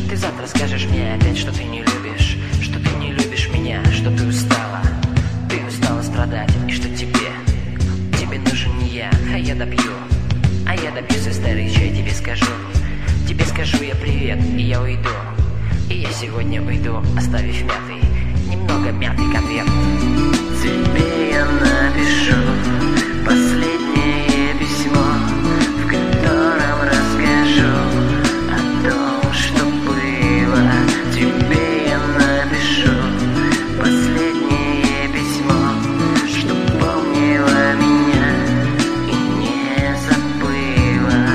Ты завтра скажешь мне опять, что ты не любишь, что ты не любишь меня, что ты устала страдать, и что тебе нужен не я, а я добьюсь из старых чай, тебе скажу я привет, и я уйду. И я сегодня уйду, оставив немного мятый конверт. Тебе я напишу последнее письмо, в котором расскажу о том, что было. Тебе я напишу последнее письмо, что помнила меня и не забыла.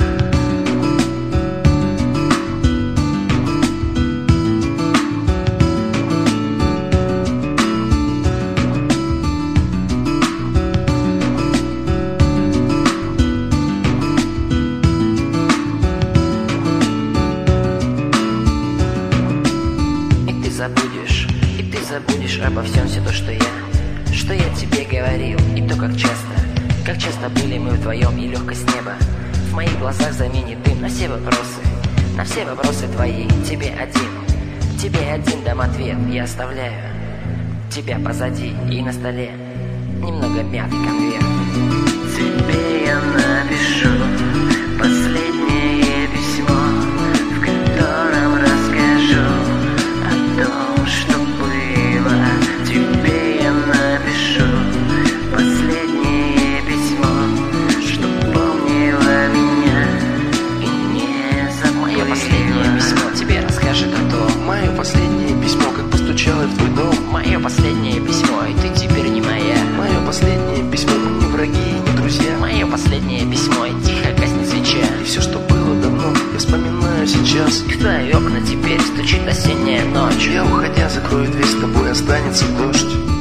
И ты забудешь обо всем все то, что я тебе говорил. И то, как часто были мы вдвоем, и легкость неба в моих глазах заменит дым на все вопросы твои. Тебе один дам ответ, я оставляю тебя позади, и на столе немного мятый конверт. Тебе я напишу последнее письмо, в котором расскажу о том, что было. Тебе я напишу последнее письмо, что помнила меня и не забыла. Мое последнее письмо тебе расскажет о том. Мое последнее письмо, как постучало в твой дом. Мое последнее письмо, и ты теперь не моя. Мое последнее письмо, мы не враги, не друзья. Мое последнее письмо, и тихо гаснет свеча. И все, что было давно, я вспоминаю сейчас. И в твои окна теперь стучит осенняя ночь. Я, уходя, закрою дверь, с тобой останется дождь.